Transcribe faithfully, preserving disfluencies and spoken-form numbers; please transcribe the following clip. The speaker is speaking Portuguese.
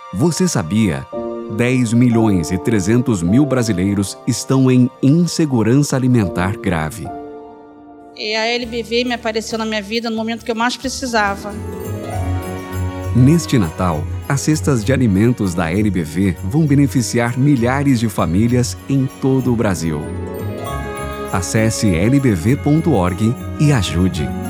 Você sabia? dez milhões e trezentos mil brasileiros estão em insegurança alimentar grave. E a L B V me apareceu na minha vida no momento que eu mais precisava. Neste Natal, as cestas de alimentos da L B V vão beneficiar milhares de famílias em todo o Brasil. Acesse l b v ponto org e ajude.